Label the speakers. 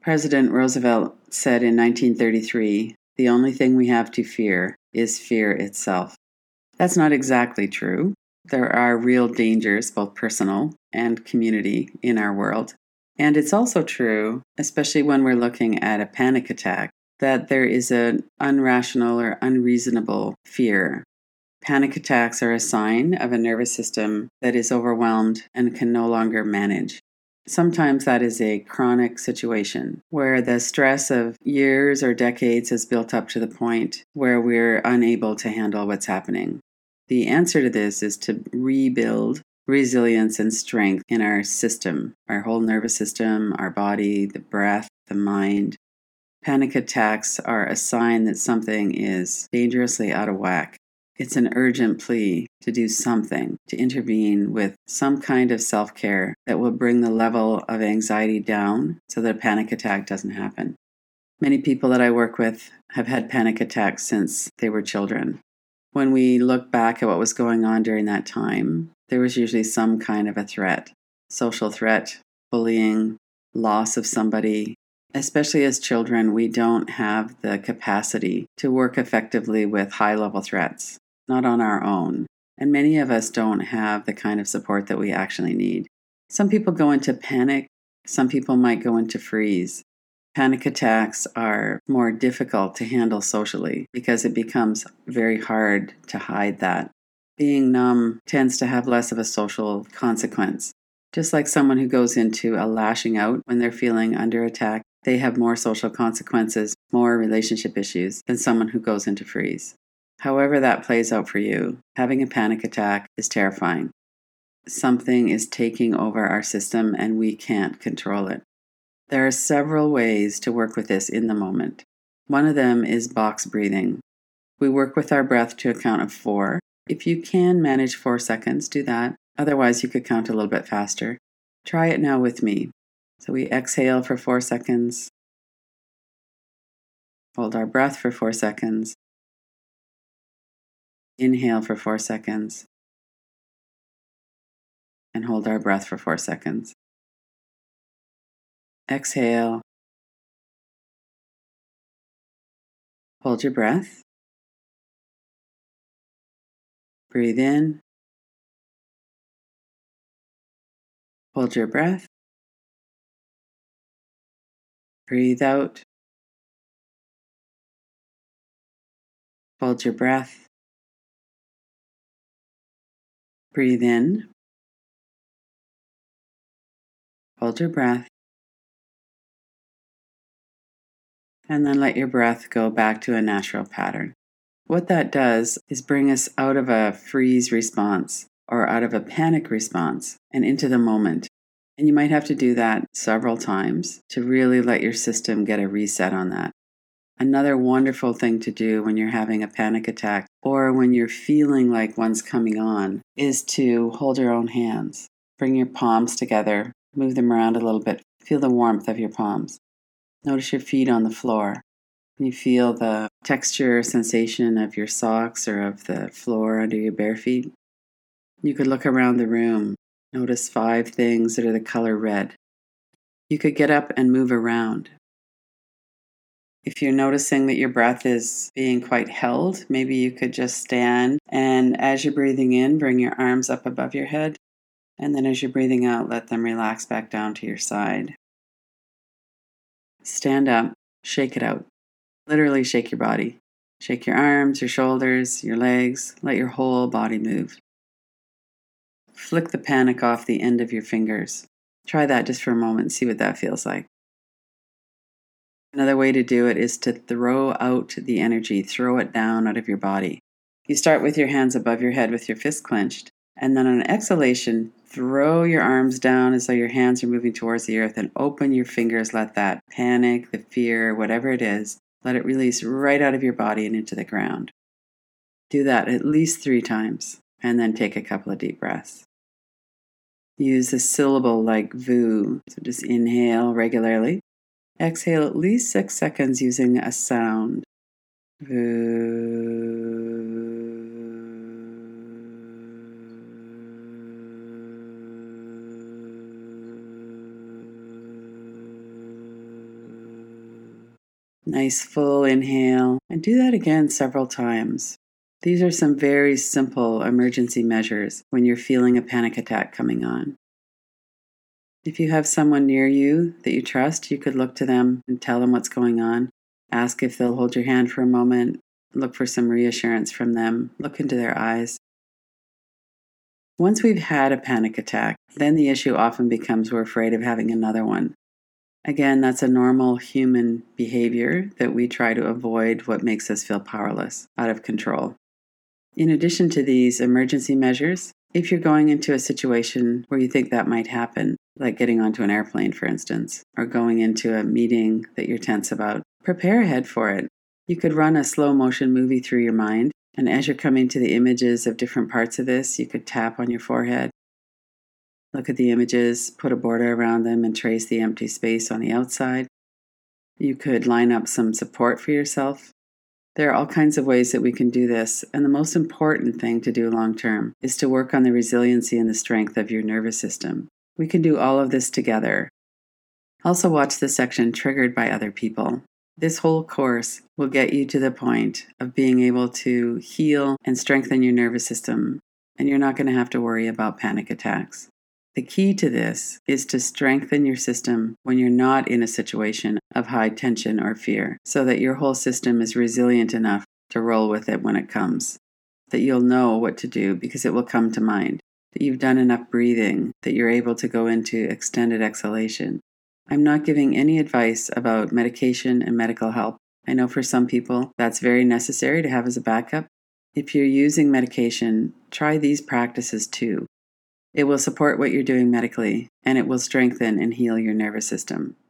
Speaker 1: President Roosevelt said in 1933, "The only thing we have to fear is fear itself." That's not exactly true. There are real dangers, both personal and community, in our world. And it's also true, especially when we're looking at a panic attack, that there is an irrational or unreasonable fear. Panic attacks are a sign of a nervous system that is overwhelmed and can no longer manage. Sometimes that is a chronic situation where the stress of years or decades has built up to the point where we're unable to handle what's happening. The answer to this is to rebuild resilience and strength in our system, our whole nervous system, our body, the breath, the mind. Panic attacks are a sign that something is dangerously out of whack. It's an urgent plea to do something, to intervene with some kind of self-care that will bring the level of anxiety down so that a panic attack doesn't happen. Many people that I work with have had panic attacks since they were children. When we look back at what was going on during that time, there was usually some kind of a threat, social threat, bullying, loss of somebody. Especially as children, we don't have the capacity to work effectively with high-level threats, not on our own. And many of us don't have the kind of support that we actually need. Some people go into panic. Some people might go into freeze. Panic attacks are more difficult to handle socially because it becomes very hard to hide that. Being numb tends to have less of a social consequence. Just like someone who goes into a lashing out when they're feeling under attack, they have more social consequences, more relationship issues than someone who goes into freeze. However that plays out for you, having a panic attack is terrifying. Something is taking over our system and we can't control it. There are several ways to work with this in the moment. One of them is box breathing. We work with our breath to a count of 4. If you can manage 4 seconds, do that. Otherwise, you could count a little bit faster. Try it now with me. So we exhale for 4 seconds. Hold our breath for 4 seconds. Inhale for 4 seconds. And hold our breath for 4 seconds. Exhale. Hold your breath. Breathe in. Hold your breath. Breathe out. Hold your breath. Breathe in. Hold your breath. And then let your breath go back to a natural pattern. What that does is bring us out of a freeze response or out of a panic response and into the moment. And you might have to do that several times to really let your system get a reset on that. Another wonderful thing to do when you're having a panic attack or when you're feeling like one's coming on is to hold your own hands. Bring your palms together, move them around a little bit, feel the warmth of your palms. Notice your feet on the floor. You feel the texture or sensation of your socks or of the floor under your bare feet. You could look around the room. Notice 5 things that are the color red. You could get up and move around. If you're noticing that your breath is being quite held, maybe you could just stand and as you're breathing in, bring your arms up above your head. And then as you're breathing out, let them relax back down to your side. Stand up, shake it out. Literally shake your body. Shake your arms, your shoulders, your legs. Let your whole body move. Flick the panic off the end of your fingers. Try that just for a moment and see what that feels like. Another way to do it is to throw out the energy, throw it down out of your body. You start with your hands above your head with your fists clenched, and then on an exhalation, throw your arms down as though your hands are moving towards the earth and open your fingers. Let that panic, the fear, whatever it is, let it release right out of your body and into the ground. Do that at least 3 times, and then take a couple of deep breaths. Use a syllable like VOO, so just inhale regularly. Exhale at least 6 seconds using a sound. Nice full inhale, and do that again several times. These are some very simple emergency measures when you're feeling a panic attack coming on. If you have someone near you that you trust, you could look to them and tell them what's going on. Ask if they'll hold your hand for a moment. Look for some reassurance from them. Look into their eyes. Once we've had a panic attack, then the issue often becomes we're afraid of having another one. Again, that's a normal human behavior that we try to avoid what makes us feel powerless, out of control. In addition to these emergency measures, if you're going into a situation where you think that might happen, like getting onto an airplane, for instance, or going into a meeting that you're tense about, prepare ahead for it. You could run a slow motion movie through your mind, and as you're coming to the images of different parts of this, you could tap on your forehead. Look at the images, put a border around them, and trace the empty space on the outside. You could line up some support for yourself. There are all kinds of ways that we can do this, and the most important thing to do long term is to work on the resiliency and the strength of your nervous system. We can do all of this together. Also watch the section Triggered by Other People. This whole course will get you to the point of being able to heal and strengthen your nervous system, and you're not going to have to worry about panic attacks. The key to this is to strengthen your system when you're not in a situation of high tension or fear, so that your whole system is resilient enough to roll with it when it comes, that you'll know what to do because it will come to mind, that you've done enough breathing, that you're able to go into extended exhalation. I'm not giving any advice about medication and medical help. I know for some people that's very necessary to have as a backup. If you're using medication, try these practices too. It will support what you're doing medically, and it will strengthen and heal your nervous system.